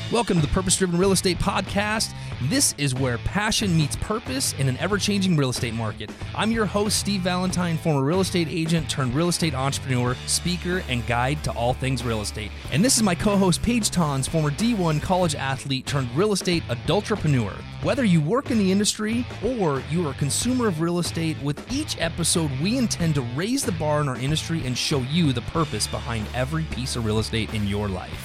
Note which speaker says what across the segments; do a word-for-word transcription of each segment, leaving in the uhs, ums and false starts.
Speaker 1: Welcome to the Purpose Driven Real Estate Podcast. This is where passion meets purpose in an ever-changing real estate market. I'm your host, Steve Valentine, former real estate agent turned real estate entrepreneur, speaker, and guide to all things real estate. And this is my co-host, Paige Tons, former D one college athlete turned real estate adultrepreneur. Whether you work in the industry or you are a consumer of real estate, with each episode, we intend to raise the bar in our industry and show you the purpose behind every piece of real estate in your life.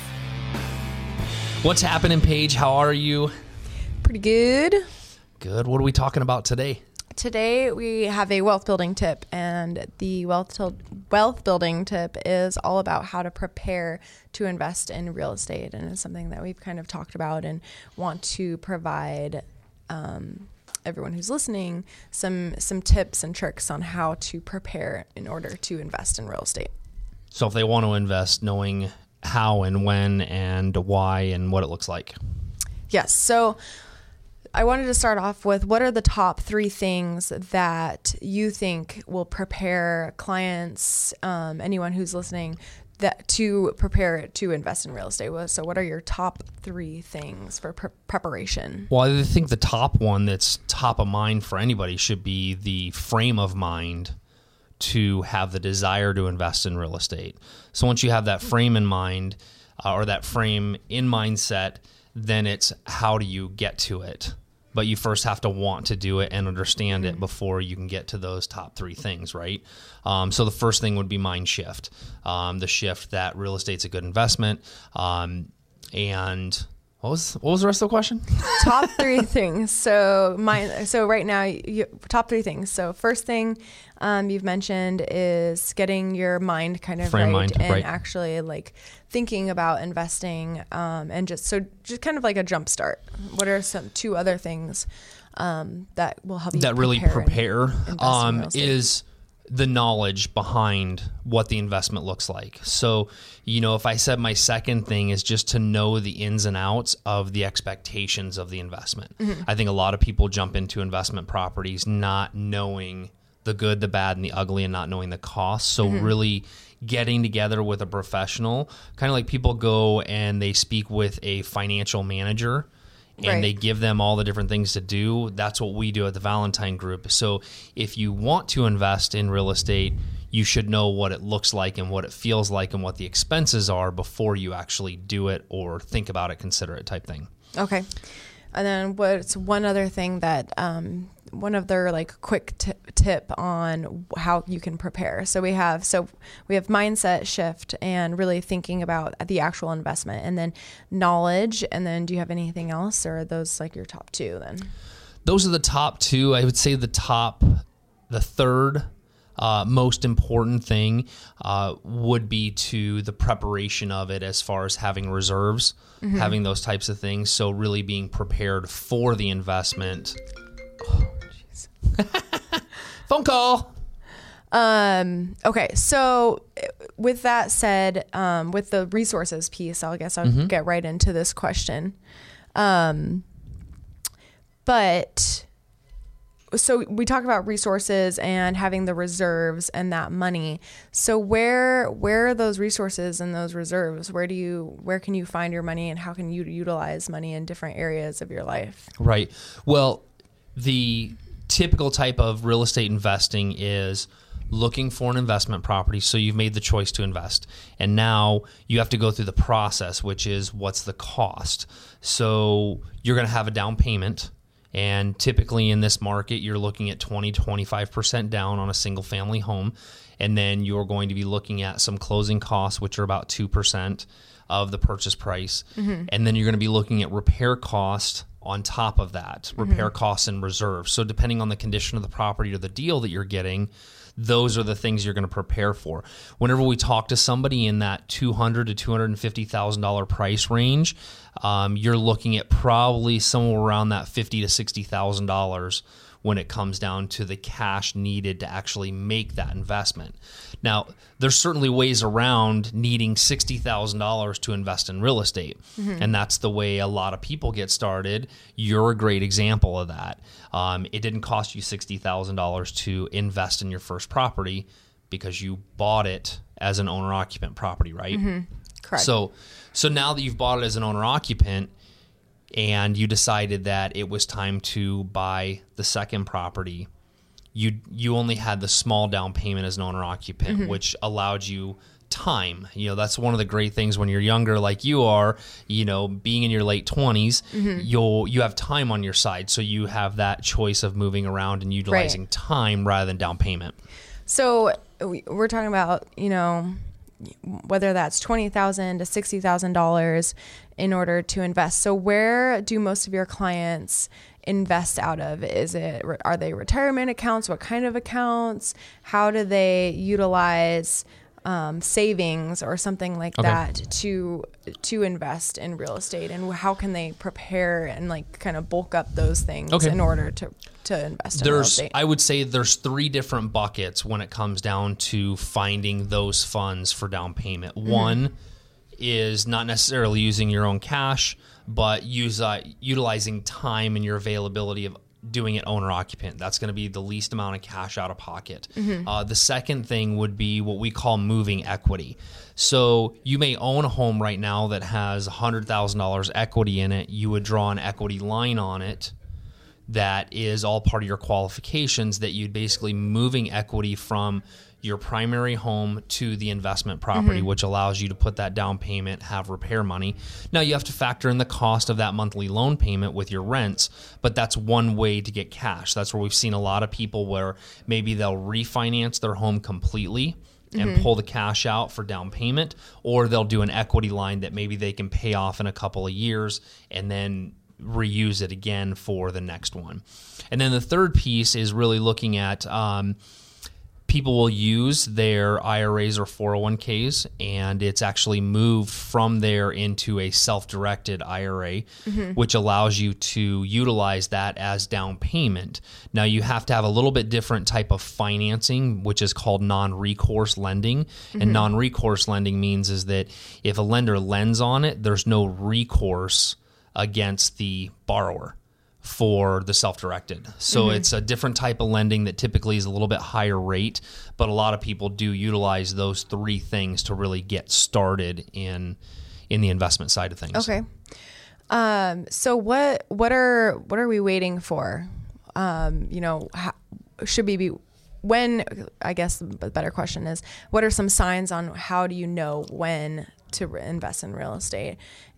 Speaker 1: What's happening, Paige? How are you?
Speaker 2: Pretty good.
Speaker 1: Good. What are we talking about today?
Speaker 2: Today we have a wealth building tip, and the wealth til- wealth building tip is all about how to prepare to invest in real estate, and it's something that we've kind of talked about and want to provide um, everyone who's listening some some tips and tricks on how to prepare in order to invest in real estate.
Speaker 1: So if they want to invest, knowing how and when and why and what it looks like.
Speaker 2: Yes. So I wanted to start off with, what are the top three things that you think will prepare clients, um, anyone who's listening, that to prepare to invest in real estate? So what are your top three things for pre- preparation?
Speaker 1: Well, I think the top one that's top of mind for anybody should be the frame of mind to have the desire to invest in real estate. So once you have that frame in mind, uh, or that frame in mindset, then it's how do you get to it? But you first have to want to do it and understand it before you can get to those top three things, right? Um, so the first thing would be mind shift, um, the shift that real estate's a good investment. Um, and what was what was the rest of the question?
Speaker 2: Top three things. So my so right now, you, top three things. So first thing um, you've mentioned is getting your mind kind of
Speaker 1: Frame
Speaker 2: right
Speaker 1: mind,
Speaker 2: and
Speaker 1: right.
Speaker 2: actually like thinking about investing, um, and just so just kind of like a jump start. What are some two other things um, that will help you
Speaker 1: that really prepare um,
Speaker 2: is
Speaker 1: is the knowledge behind what the investment looks like. So, you know, if I said my second thing is just to know the ins and outs of the expectations of the investment. Mm-hmm. I think a lot of people jump into investment properties not knowing the good, the bad, and the ugly, and not knowing the costs. So mm-hmm. really getting together with a professional, kind of like people go and they speak with a financial manager, and right. they give them all the different things to do. That's what we do at the Valentine Group. So if you want to invest in real estate, you should know what it looks like and what it feels like and what the expenses are before you actually do it or think about it, consider it type thing.
Speaker 2: Okay. And then what's one other thing that, um, one of their like quick t- tip on how you can prepare. So we have, so we have mindset shift and really thinking about the actual investment, and then knowledge. And then do you have anything else, or are those like your top two then?
Speaker 1: Those are the top two. I would say the top, the third uh, most important thing uh, would be to the preparation of it, as far as having reserves, mm-hmm. having those types of things. So really being prepared for the investment. Oh, jeez. Phone call.
Speaker 2: Um, okay. So with that said, um, with the resources piece, I guess I'll mm-hmm. get right into this question. Um, but so we talk about resources and having the reserves and that money. So where, where are those resources and those reserves? Where do you, where can you find your money, and how can you utilize money in different areas of your life?
Speaker 1: Right. Well, the typical type of real estate investing is looking for an investment property. So you've made the choice to invest, and now you have to go through the process, which is what's the cost. So you're going to have a down payment, and typically in this market, you're looking at twenty, twenty-five percent down on a single family home. And then you're going to be looking at some closing costs, which are about two percent of the purchase price. Mm-hmm. And then you're going to be looking at repair costs on top of that, repair mm-hmm. costs and reserves. So depending on the condition of the property or the deal that you're getting, those are the things you're going to prepare for. Whenever we talk to somebody in that two hundred thousand to two hundred fifty thousand dollars price range, um, you're looking at probably somewhere around that fifty thousand to sixty thousand dollars when it comes down to the cash needed to actually make that investment. Now, there's certainly ways around needing sixty thousand dollars to invest in real estate, mm-hmm. and that's the way a lot of people get started. You're a great example of that. Um, it didn't cost you sixty thousand dollars to invest in your first property because you bought it as an owner-occupant property, right?
Speaker 2: Mm-hmm. Correct.
Speaker 1: So, so now that you've bought it as an owner occupant and you decided that it was time to buy the second property, you you only had the small down payment as an owner occupant, mm-hmm. which allowed you time. You know, that's one of the great things when you're younger, like you are, you know, being in your late twenties, mm-hmm. you'll, you have time on your side. So you have that choice of moving around and utilizing right. time rather than down payment.
Speaker 2: So we're talking about, you know, whether that's twenty thousand dollars to sixty thousand dollars in order to invest. So where do most of your clients invest out of? Is it, are they retirement accounts? What kind of accounts? How do they utilize um, savings or something like okay. that to to invest in real estate? And how can they prepare and like kind of bulk up those things okay. in order to to invest in
Speaker 1: there's,
Speaker 2: real estate?
Speaker 1: I would say there's three different buckets when it comes down to finding those funds for down payment. Mm-hmm. One is not necessarily using your own cash, but use uh, utilizing time and your availability of doing it owner occupant. That's going to be the least amount of cash out of pocket. Mm-hmm. Uh, the second thing would be what we call moving equity. So you may own a home right now that has one hundred thousand dollars equity in it. You would draw an equity line on it that is all part of your qualifications, that you'd basically moving equity from your primary home to the investment property, mm-hmm. which allows you to put that down payment, have repair money. Now you have to factor in the cost of that monthly loan payment with your rents, but that's one way to get cash. That's where we've seen a lot of people where maybe they'll refinance their home completely and mm-hmm. pull the cash out for down payment, or they'll do an equity line that maybe they can pay off in a couple of years and then reuse it again for the next one. And then the third piece is really looking at um, people will use their I R As or four oh one k's, and it's actually moved from there into a self-directed I R A, mm-hmm. which allows you to utilize that as down payment. Now, you have to have a little bit different type of financing, which is called non-recourse lending. Mm-hmm. And non-recourse lending means is that if a lender lends on it, there's no recourse against the borrower for the self-directed. So mm-hmm. it's a different type of lending that typically is a little bit higher rate, but a lot of people do utilize those three things to really get started in in the investment side of things.
Speaker 2: Okay. Um, so what what are what are we waiting for? Um, you know, how, should we be when? I guess the better question is, what are some signs on how do you know when to invest in real estate?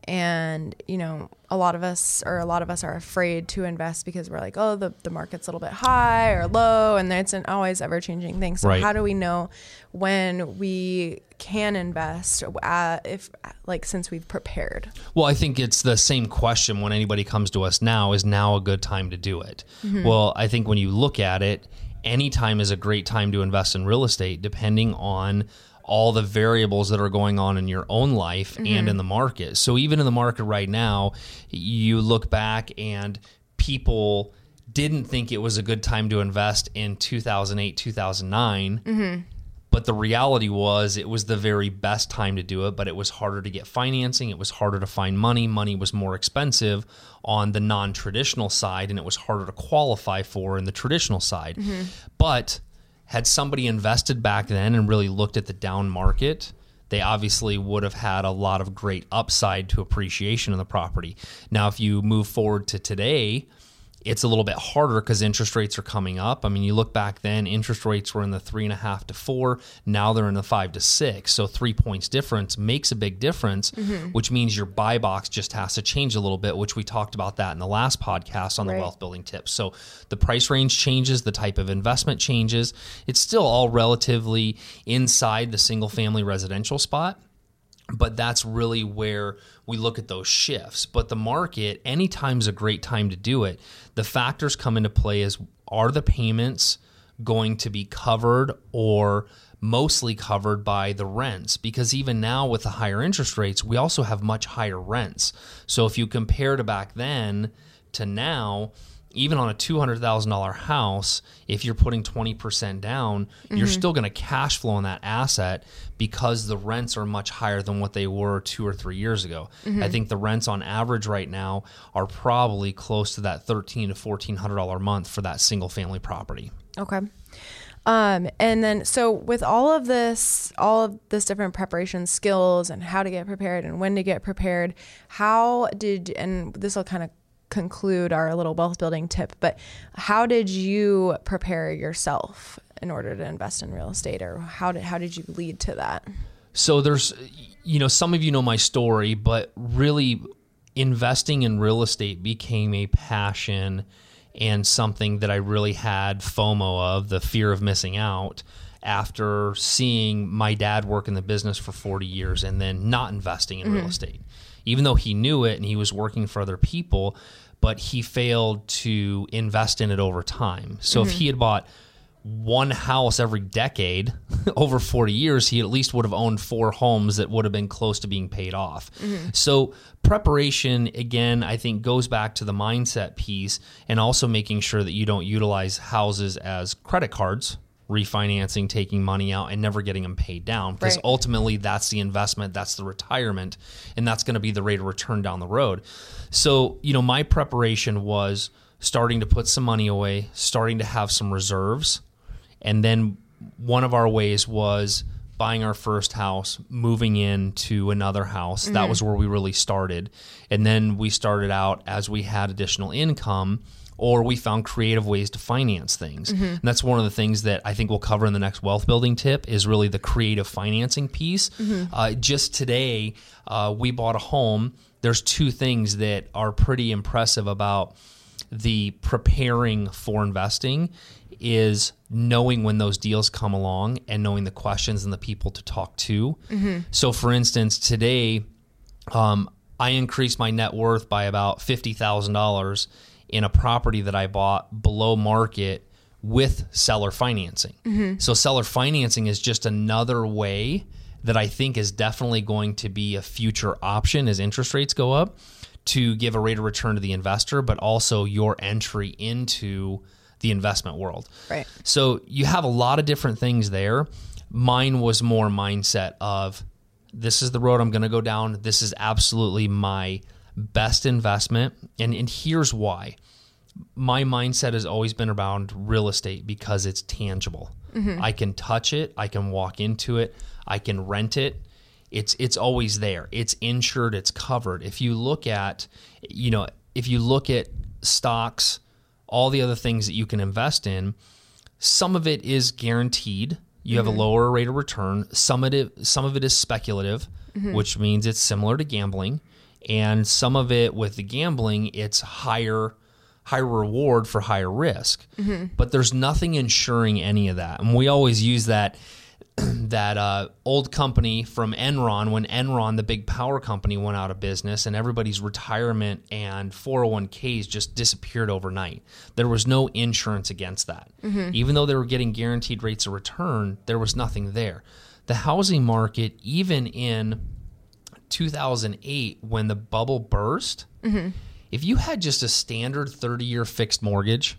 Speaker 2: And, you know, a lot of us or a lot of us are afraid to invest because we're like, oh, the, the market's a little bit high or low, and it's an always ever changing thing. So right. how do we know when we can invest uh, if like since we've prepared?
Speaker 1: Well, I think it's the same question when anybody comes to us now, is now a good time to do it? Mm-hmm. Well, I think when you look at it, any time is a great time to invest in real estate, depending on all the variables that are going on in your own life mm-hmm. and in the market. So even in the market right now, you look back and people didn't think it was a good time to invest in two thousand eight, two thousand nine. Mm-hmm. But the reality was it was the very best time to do it, but it was harder to get financing. It was harder to find money. Money was more expensive on the non-traditional side, and it was harder to qualify for in the traditional side. Mm-hmm. But had somebody invested back then and really looked at the down market, they obviously would have had a lot of great upside to appreciation in the property. Now, if you move forward to today, it's a little bit harder because interest rates are coming up. I mean, you look back then, interest rates were in the three and a half to four. Now they're in the five to six. So three points difference makes a big difference, mm-hmm. which means your buy box just has to change a little bit, which we talked about that in the last podcast on the
Speaker 2: right.
Speaker 1: wealth building tips. So the price range changes, the type of investment changes. It's still all relatively inside the single family residential spot. But that's really where we look at those shifts. But the market, anytime's a great time to do it. The factors come into play is, are the payments going to be covered or mostly covered by the rents? Because even now with the higher interest rates, we also have much higher rents. So if you compare to back then to now, even on a two hundred thousand dollars house, if you're putting twenty percent down, mm-hmm. you're still going to cash flow on that asset because the rents are much higher than what they were two or three years ago. Mm-hmm. I think the rents on average right now are probably close to that thirteen hundred to fourteen hundred dollars a month for that single family property.
Speaker 2: Okay. Um, and then, so with all of this, all of this different preparation skills and how to get prepared and when to get prepared, how did, and this will kind of conclude our little wealth building tip, but how did you prepare yourself in order to invest in real estate, or how did, how did you lead to that?
Speaker 1: So there's, you know, some of you know my story, but really investing in real estate became a passion and something that I really had FOMO of, the fear of missing out, after seeing my dad work in the business for forty years and then not investing in mm-hmm. real estate. Even though he knew it and he was working for other people, but he failed to invest in it over time. So mm-hmm. if he had bought one house every decade over forty years, he at least would have owned four homes that would have been close to being paid off. Mm-hmm. So preparation, again, I think goes back to the mindset piece, and also making sure that you don't utilize houses as credit cards, refinancing, taking money out and never getting them paid down, because right. ultimately that's the investment, that's the retirement, and that's going to be the rate of return down the road. So, you know, my preparation was starting to put some money away, starting to have some reserves. And then one of our ways was buying our first house, moving into another house. Mm-hmm. That was where we really started. And then we started out as we had additional income, or we found creative ways to finance things. Mm-hmm. And that's one of the things that I think we'll cover in the next wealth building tip, is really the creative financing piece. Mm-hmm. Uh, just today, uh, we bought a home. There's two things that are pretty impressive about the preparing for investing, is knowing when those deals come along and knowing the questions and the people to talk to. Mm-hmm. So for instance, today, um, I increased my net worth by about fifty thousand dollars in a property that I bought below market with seller financing. Mm-hmm. So seller financing is just another way that I think is definitely going to be a future option as interest rates go up, to give a rate of return to the investor, but also your entry into the investment world.
Speaker 2: Right.
Speaker 1: So you have a lot of different things there. Mine was more mindset of, this is the road I'm going to go down. This is absolutely my best investment. And, and here's why. My mindset has always been around real estate because it's tangible. Mm-hmm. I can touch it. I can walk into it. I can rent it. It's it's always there. It's insured. It's covered. If you look at, you know, if you look at stocks, all the other things that you can invest in, some of it is guaranteed. You mm-hmm. have a lower rate of return. Some of it, some of it is speculative, mm-hmm. which means it's similar to gambling. And some of it, with the gambling, it's higher higher reward for higher risk. Mm-hmm. But there's nothing insuring any of that. And we always use that that uh, old company from Enron, when Enron, the big power company, went out of business, and everybody's retirement and four oh one k's just disappeared overnight. There was no insurance against that. Mm-hmm. Even though they were getting guaranteed rates of return, there was nothing there. The housing market, even in two thousand eight, when the bubble burst, mm-hmm. if you had just a standard thirty-year fixed mortgage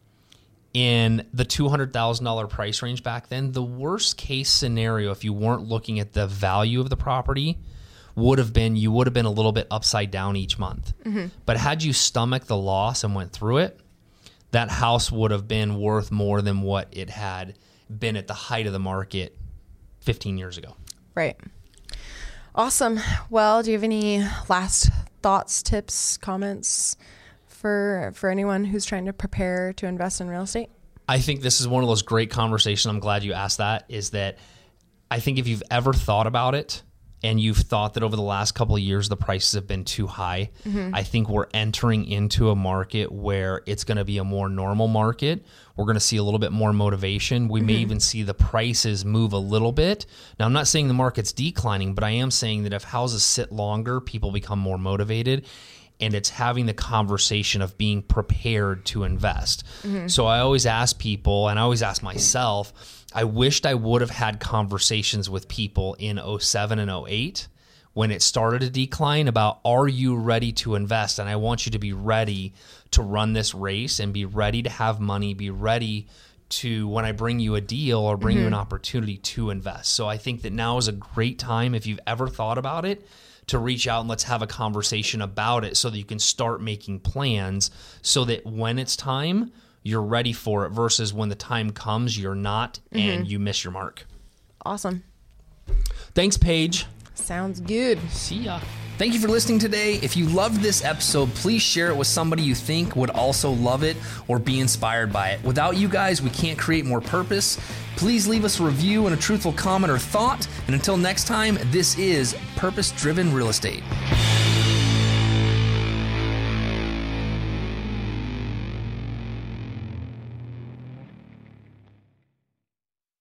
Speaker 1: in the two hundred thousand dollars price range back then, the worst case scenario, if you weren't looking at the value of the property, would have been you would have been a little bit upside down each month. Mm-hmm. But had you stomached the loss and went through it, that house would have been worth more than what it had been at the height of the market fifteen years ago.
Speaker 2: Right. Awesome. Well, do you have any last thoughts, tips, comments for for anyone who's trying to prepare to invest in real estate?
Speaker 1: I think this is one of those great conversations. I'm glad you asked that. Is that I think if you've ever thought about it and you've thought that over the last couple of years the prices have been too high, mm-hmm. I think we're entering into a market where it's going to be a more normal market. We're going to see a little bit more motivation. We mm-hmm. may even see the prices move a little bit. Now, I'm not saying the market's declining, but I am saying that if houses sit longer, people become more motivated. And it's having the conversation of being prepared to invest. Mm-hmm. So I always ask people, and I always ask myself, I wished I would have had conversations with people in oh seven and oh eight when it started to decline about, are you ready to invest? And I want you to be ready to run this race and be ready to have money, be ready to, when I bring you a deal or bring mm-hmm. you an opportunity, to invest. So I think that now is a great time, if you've ever thought about it, to reach out and let's have a conversation about it so that you can start making plans so that when it's time, you're ready for it versus when the time comes, you're not, mm-hmm. and you miss your mark.
Speaker 2: Awesome.
Speaker 1: Thanks, Paige.
Speaker 2: Sounds good.
Speaker 1: See ya. Thank you for listening today. If you loved this episode, please share it with somebody you think would also love it or be inspired by it. Without you guys, we can't create more purpose. Please leave us a review and a truthful comment or thought. And until next time, this is Purpose Driven Real Estate.